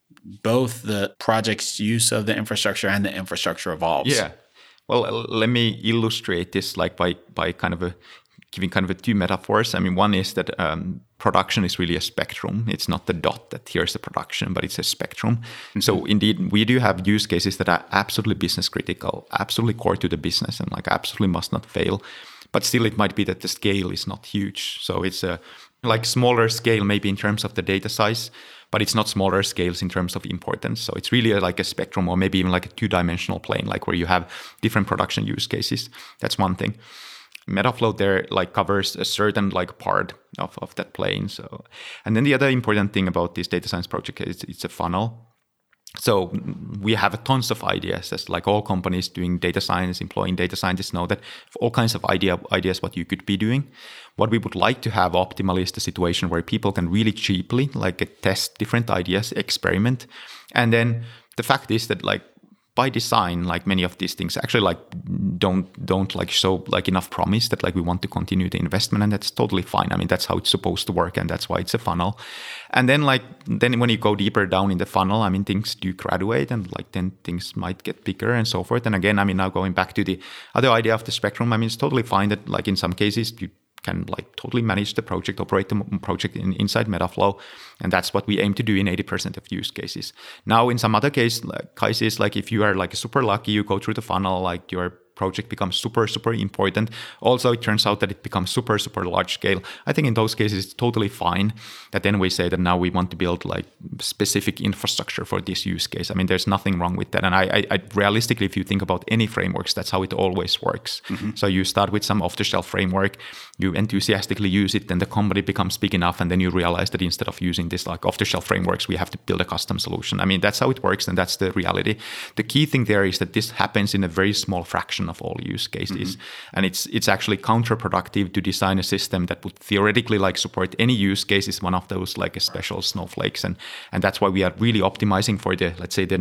both the project's use of the infrastructure and the infrastructure evolves. Yeah. Well, let me illustrate this by kind of giving kind of two metaphors. I mean, one is that production is really a spectrum. It's not the dot that here's the production, but it's a spectrum. And so indeed, we do have use cases that are absolutely business critical, absolutely core to the business, and absolutely must not fail. But still, it might be that the scale is not huge. So it's a smaller scale maybe in terms of the data size, but it's not smaller scales in terms of importance. So it's really like a spectrum, or maybe even like a two-dimensional plane, where you have different production use cases. That's one thing. Metaflow there covers a certain part of that plane. So, and then the other important thing about this data science project is it's a funnel. So we have tons of ideas, as all companies doing data science, employing data scientists know that all kinds of ideas what you could be doing. What we would like to have optimally is the situation where people can really cheaply test different ideas, experiment. And then the fact is that by design, many of these things actually don't show enough promise that we want to continue the investment, and that's totally fine. I mean, that's how it's supposed to work, and that's why it's a funnel. And then then when you go deeper down in the funnel, I mean, things do graduate, and then things might get bigger and so forth. And again, I mean, now going back to the other idea of the spectrum, I mean, it's totally fine that in some cases you can totally manage the project, operate the project inside Metaflow. And that's what we aim to do in 80% of use cases. Now, in some other cases, if you are super lucky, you go through the funnel, your project becomes super, super important. Also, it turns out that it becomes super, super large scale. I think in those cases, it's totally fine that then we say that now we want to build specific infrastructure for this use case. I mean, there's nothing wrong with that. And I realistically, if you think about any frameworks, that's how it always works. Mm-hmm. So you start with some off-the-shelf framework, you enthusiastically use it, then the company becomes big enough, and then you realize that instead of using this off-the-shelf frameworks, we have to build a custom solution. I mean, that's how it works, and that's the reality. The key thing there is that this happens in a very small fraction of all use cases. Mm-hmm. And it's actually counterproductive to design a system that would theoretically support any use case is one of those special snowflakes. And that's why we are really optimizing for the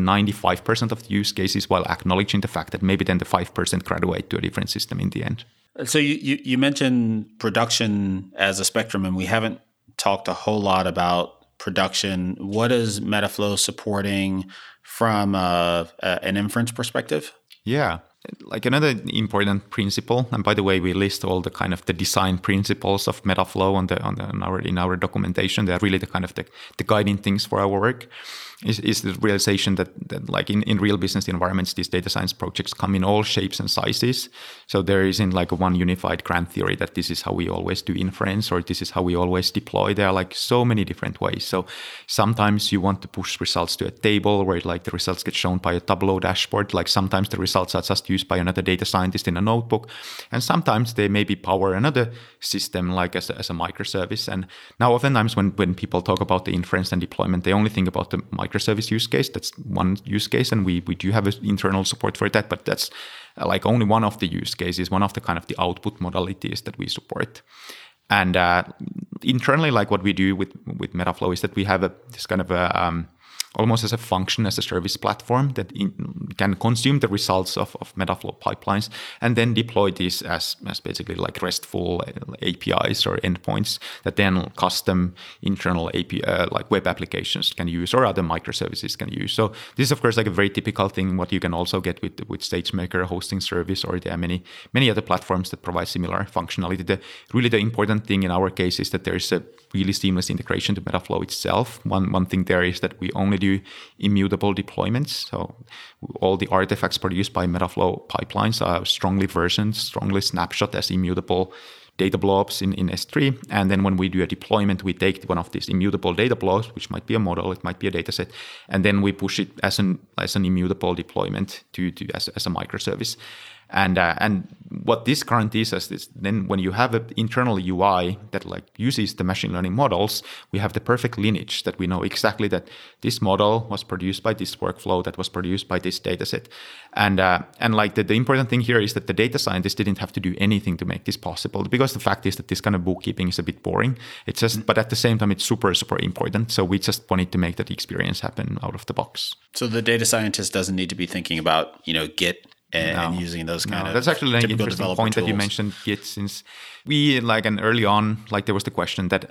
95% of the use cases, while acknowledging the fact that maybe then the 5% graduate to a different system in the end. So you mentioned production as a spectrum, and we haven't talked a whole lot about production. What is Metaflow supporting from an inference perspective? Yeah. Another important principle, and by the way, we list all the kind of the design principles of Metaflow in our documentation. They're really the kind of the guiding things for our work. Is the realization that in real business environments, these data science projects come in all shapes and sizes. So there isn't one unified grand theory that this is how we always do inference, or this is how we always deploy. There are so many different ways. So sometimes you want to push results to a table where the results get shown by a Tableau dashboard. Sometimes the results are just used by another data scientist in a notebook, and sometimes they maybe power another system as a microservice. And now oftentimes when people talk about the inference and deployment, they only think about the microservice use case. That's one use case, and we do have internal support for that, but that's only one of the use cases, one of the kind of the output modalities that we support. And internally, what we do with Metaflow is that we have this kind of almost as a function, as a service platform that can consume the results of Metaflow pipelines and then deploy this as basically RESTful APIs or endpoints that then custom internal API, web applications can use, or other microservices can use. So this is, of course, a very typical thing, what you can also get with SageMaker hosting service, or there are many other platforms that provide similar functionality. The important thing in our case is that there is a really seamless integration to Metaflow itself. One thing there is that we only do immutable deployments. So all the artifacts produced by Metaflow pipelines are strongly versioned, strongly snapshot as immutable data blobs in S3. And then when we do a deployment, we take one of these immutable data blobs, which might be a model, it might be a data set, and then we push it as an immutable deployment as a microservice. And what this guarantees us is then when you have an internal UI that like uses the machine learning models, we have the perfect lineage that we know exactly that this model was produced by this workflow that was produced by this dataset. And like the important thing here is that the data scientist didn't have to do anything to make this possible, because the fact is that this kind of bookkeeping is a bit boring. It's just, but at the same time, it's super, super important. So we just wanted to make that experience happen out of the box. So the data scientist doesn't need to be thinking about, Git and using those kind of that's actually an interesting point tools. That you mentioned Git, since we and early on, like there was the question that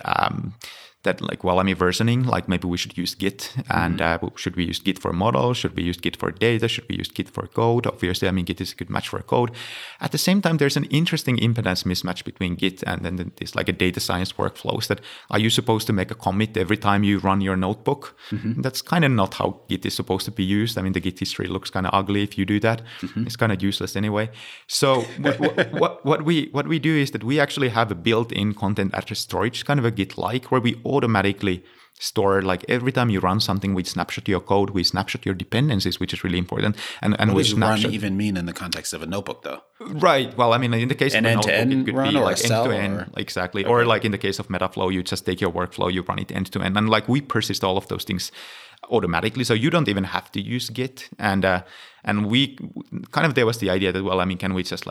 versioning, like maybe we should use Git, and should we use Git for models? Should we use Git for data? Should we use Git for code? Obviously, Git is a good match for code. At the same time, there's an interesting impedance mismatch between Git and then this like a data science workflows. That are you supposed to make a commit every time you run your notebook? That's kind of not how Git is supposed to be used. The Git history looks kind of ugly if you do that. It's kind of useless anyway. So what we do is that we actually have a built-in content address storage, kind of a Git-like, where we automatically store, like every time you run something, we snapshot your code, we snapshot your dependencies, which is really important. And what does run even mean in the context of a notebook, though? Right. Well, in the case of a notebook, it could be like end-to-end. Exactly. Okay. Or like in the case of Metaflow, you just take your workflow, you run it end-to-end. And like we persist all of those things automatically. So you don't even have to use Git. And we kind of, there was the idea that, can we just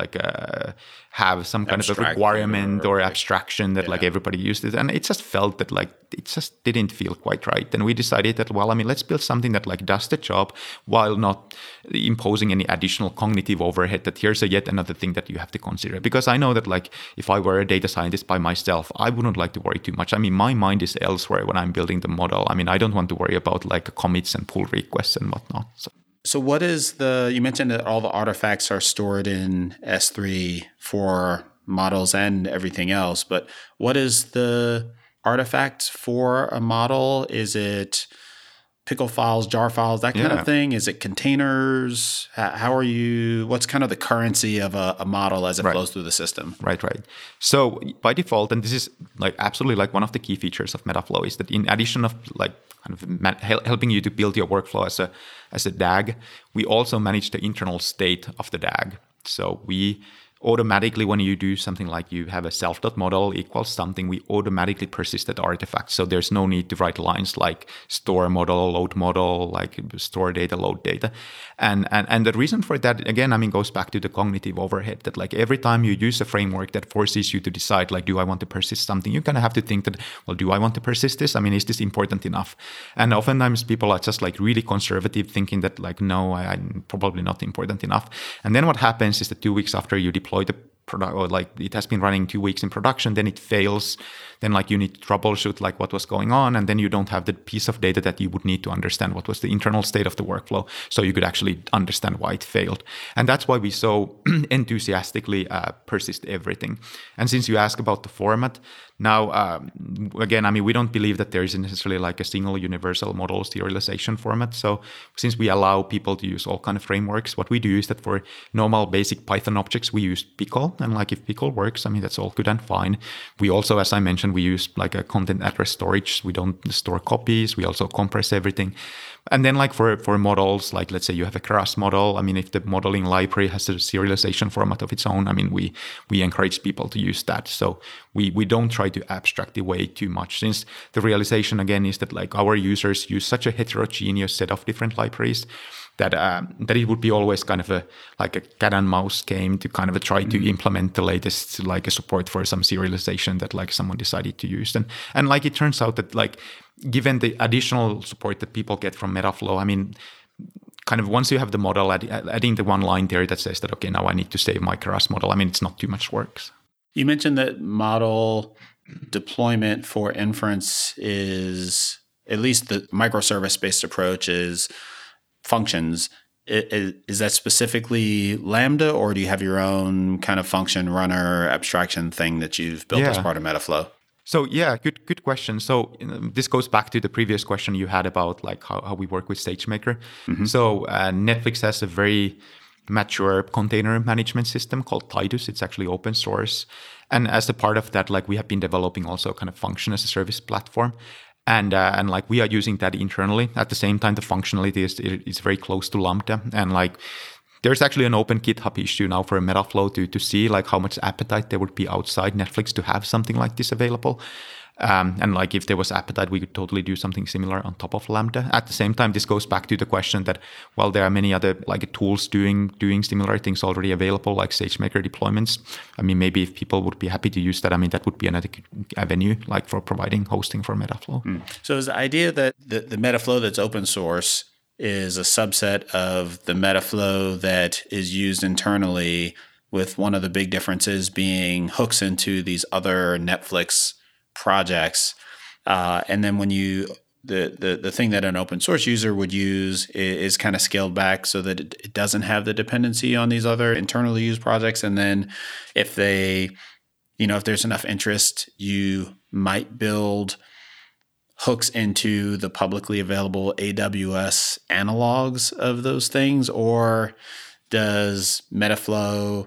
have some kind of a requirement or abstraction that like everybody used it? And it just felt that it just didn't feel quite right. And we decided that, let's build something that does the job while not imposing any additional cognitive overhead, that here's yet another thing that you have to consider. Because I know that if I were a data scientist by myself, I wouldn't like to worry too much. My mind is elsewhere when I'm building the model. I don't want to worry about commits and pull requests and whatnot. So what is you mentioned that all the artifacts are stored in S3 for models and everything else, but what is the artifact for a model? Is it pickle files, jar files, that kind of thing? Is it containers? What's kind of the currency of a model as it flows through the system? Right. So by default, and this is absolutely one of the key features of Metaflow, is that in addition of helping you to build your workflow as a DAG, we also manage the internal state of the DAG. So we automatically, when you do something like you have a self.model equals something, we automatically persist that artifact. So there's no need to write lines like store model, load model, store data, load data. And the reason for that, again, goes back to the cognitive overhead, that every time you use a framework that forces you to decide, do I want to persist something? You kind of have to think that, do I want to persist this? Is this important enough? And oftentimes people are just really conservative, thinking that no, I'm probably not important enough. And then what happens is that 2 weeks after you deploy the product, or it has been running 2 weeks in production, then it fails. Then you need to troubleshoot what was going on, and then you don't have the piece of data that you would need to understand what was the internal state of the workflow, so you could actually understand why it failed. And that's why we so enthusiastically persist everything. And since you ask about the format, now again, we don't believe that there is necessarily a single universal model serialization format. So since we allow people to use all kind of frameworks, what we do is that for normal basic Python objects, we use Pickle, and if Pickle works, that's all good and fine. We also, as I mentioned, we use a content address storage. We don't store copies. We also compress everything. And then for models, let's say you have a Keras model, if the modeling library has a serialization format of its own, we encourage people to use that. So we don't try to abstract away too much, since the realization again is that our users use such a heterogeneous set of different libraries that it would be always kind of a cat and mouse game to kind of try to implement the latest a support for some serialization that someone decided to use. And it turns out that given the additional support that people get from Metaflow, kind of once you have the model, adding the one line there that says that, okay, now I need to save my Keras model, it's not too much work. You mentioned that model deployment for inference is, at least the microservice-based approach is functions. Is that specifically Lambda, or do you have your own kind of function runner abstraction thing that you've built as part of Metaflow? So yeah, good question. So this goes back to the previous question you had about like how we work with SageMaker. So Netflix has a very mature container management system called Tidus. It's actually open source. And as a part of that, like we have been developing also a kind of function as a service platform. And like we are using that internally. At the same time, the functionality is very close to Lambda. And like there's actually an open GitHub issue now for Metaflow to see like how much appetite there would be outside Netflix to have something like this available. And like if there was appetite, we could totally do something similar on top of Lambda. At the same time, this goes back to the question that, well, there are many other like tools doing similar things already available, like SageMaker deployments. I mean, maybe if people would be happy to use that, I mean, that would be another avenue like for providing hosting for Metaflow. So is the idea that the Metaflow that's open source is a subset of the Metaflow that is used internally, with one of the big differences being hooks into these other Netflix projects, and then when you the thing that an open source user would use is kind of scaled back so that it doesn't have the dependency on these other internally used projects. And then if they, if there's enough interest, you might build hooks into the publicly available AWS analogs of those things. Or does Metaflow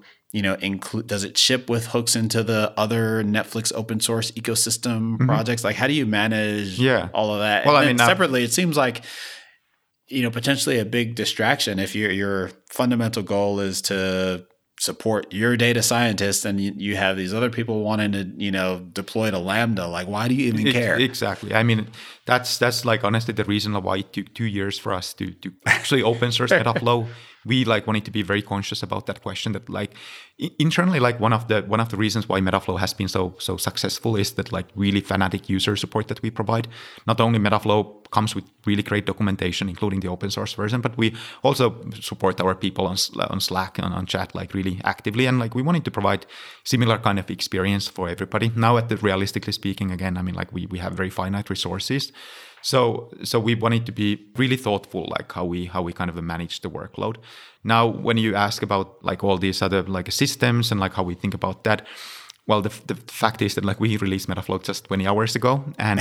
does it ship with hooks into the other Netflix open source ecosystem projects? Like, how do you manage all of that? Well, and I mean, separately, it seems like, potentially a big distraction if your fundamental goal is to support your data scientists and you have these other people wanting to, deploy to Lambda. Like, why do you even care? Exactly. I mean, that's like honestly the reason why it took 2 years for us to actually open source Metaflow. We like wanted to be very conscious about that question that like internally, like one of the reasons why Metaflow has been so successful is that like really fanatic user support that we provide. Not only Metaflow comes with really great documentation, including the open source version, but we also support our people on Slack and on chat like really actively. And like we wanted to provide similar kind of experience for everybody. Now, realistically speaking, again, I mean, like we have very finite resources. So we wanted to be really thoughtful, like how we kind of manage the workload. Now, when you ask about like all these other like systems and like how we think about that, well, the fact is that like we released Metaflow just 20 hours ago, and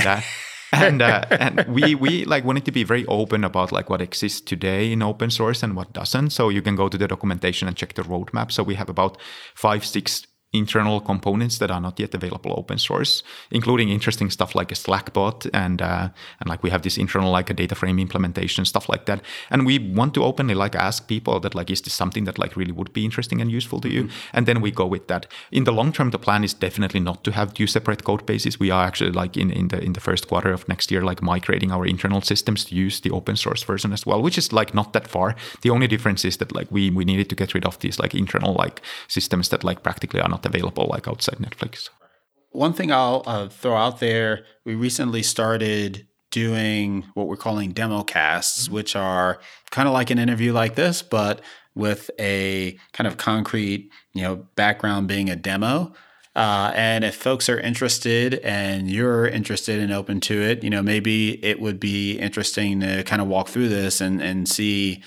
we like wanted to be very open about like what exists today in open source and what doesn't. So you can go to the documentation and check the roadmap. So we have about 5-6 internal components that are not yet available open source, including interesting stuff like a Slack bot and like we have this internal like a data frame implementation, stuff like that. And we want to openly like ask people that like, is this something that like really would be interesting and useful to you? And then we go with that. In the long term, the plan is definitely not to have 2 separate code bases. We are actually like in the first quarter of next year, like migrating our internal systems to use the open source version as well, which is like not that far. The only difference is that like we needed to get rid of these like internal like systems that like practically are not available like outside Netflix. One thing I'll throw out there, we recently started doing what we're calling demo casts, which are kind of like an interview like this, but with a kind of concrete, background being a demo. And if folks are interested and you're interested and open to it, maybe it would be interesting to kind of walk through this and see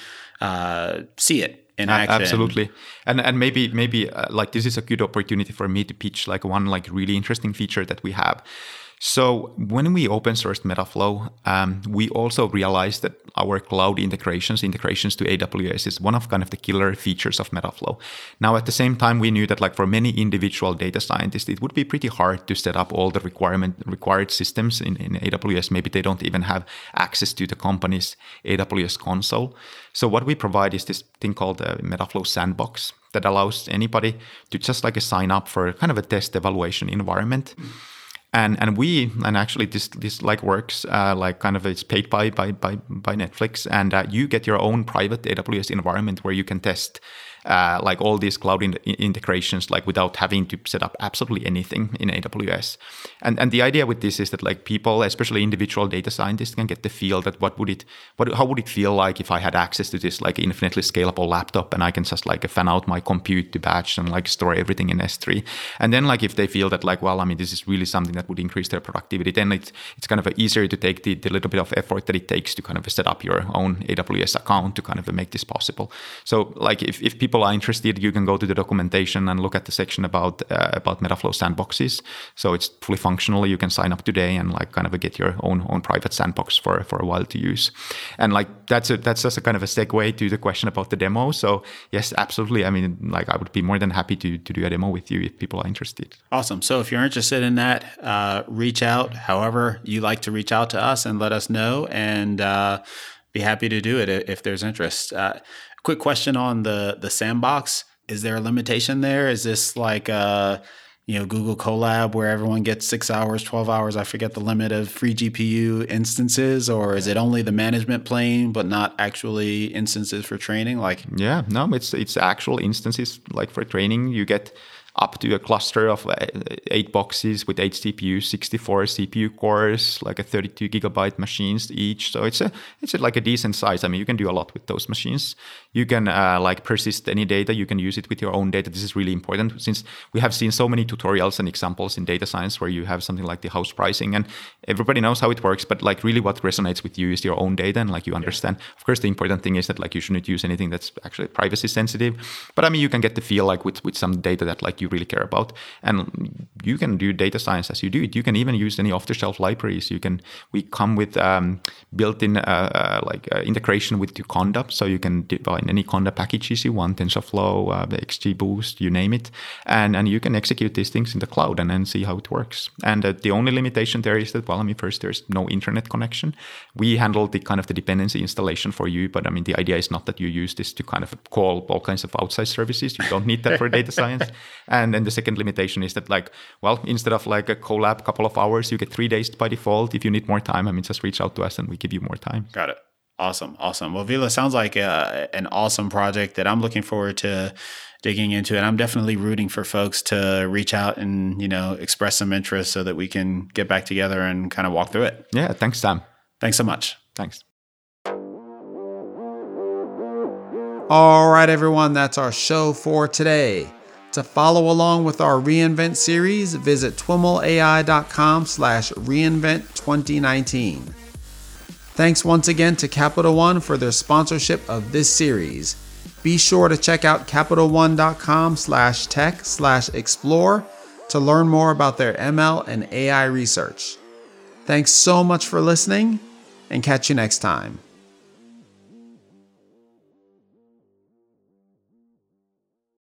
it in action. Absolutely. And maybe like this is a good opportunity for me to pitch like one like really interesting feature that we have. So when we open sourced Metaflow, we also realized that our cloud integrations to AWS is one of kind of the killer features of Metaflow. Now, at the same time, we knew that like for many individual data scientists, it would be pretty hard to set up all the required systems in AWS. Maybe they don't even have access to the company's AWS console. So what we provide is this thing called the Metaflow Sandbox that allows anybody to just like sign up for kind of a test evaluation environment. And actually this like works like kind of it's paid by Netflix, and you get your own private AWS environment where you can test like all these cloud integrations like without having to set up absolutely anything in AWS. And the idea with this is that like people, especially individual data scientists, can get the feel that how would it feel like if I had access to this like infinitely scalable laptop and I can just like fan out my compute to batch and like store everything in S3. And then like if they feel that like, well, I mean, this is really something that would increase their productivity, then it's kind of easier to take the little bit of effort that it takes to kind of set up your own AWS account to kind of make this possible. So like if people people are interested, you can go to the documentation and look at the section about Metaflow sandboxes. So it's fully functional. You can sign up today and like kind of get your own private sandbox for a while to use. And like that's just a kind of a segue to the question about the demo. So yes, absolutely. I mean, like I would be more than happy to do a demo with you if people are interested. Awesome. So if you're interested in that, reach out however you like to reach out to us and let us know, and be happy to do it if there's interest. Quick question on the sandbox. Is there a limitation there? Is this like Google Colab where everyone gets 6 hours, 12 hours, I forget the limit of free GPU instances, or is it only the management plane but not actually instances for training? Yeah, no, it's actual instances like for training. You get up to a cluster of 8 boxes with 8 CPUs, 64 CPU cores, like a 32 gigabyte machines each. So it's like a decent size. I mean, you can do a lot with those machines. You can like persist any data. You can use it with your own data. This is really important since we have seen so many tutorials and examples in data science where you have something like the house pricing and everybody knows how it works. But like really what resonates with you is your own data and like you understand. Of course, the important thing is that like you shouldn't use anything that's actually privacy sensitive. But I mean, you can get the feel like with some data that like you really care about, and you can do data science as you do it. You can even use any off-the-shelf libraries. We come with built-in integration with Conda, so you can define any Conda packages you want, TensorFlow, XGBoost, you name it, and you can execute these things in the cloud and then see how it works. And the only limitation there is that, well, I mean, first there's no internet connection. We handle the kind of the dependency installation for you, but I mean, the idea is not that you use this to kind of call all kinds of outside services. You don't need that for data science. And then the second limitation is that like, well, instead of like a Colab couple of hours, you get 3 days by default. If you need more time, I mean, just reach out to us and we give you more time. Got it. Awesome. Well, Ville, sounds like an awesome project that I'm looking forward to digging into. And I'm definitely rooting for folks to reach out and, express some interest so that we can get back together and kind of walk through it. Yeah. Thanks, Sam. Thanks so much. Thanks. All right, everyone. That's our show for today. To follow along with our reInvent series, visit twimlai.com/reinvent2019. Thanks once again to Capital One for their sponsorship of this series. Be sure to check out CapitalOne.com/tech/explore to learn more about their ML and AI research. Thanks so much for listening, and catch you next time.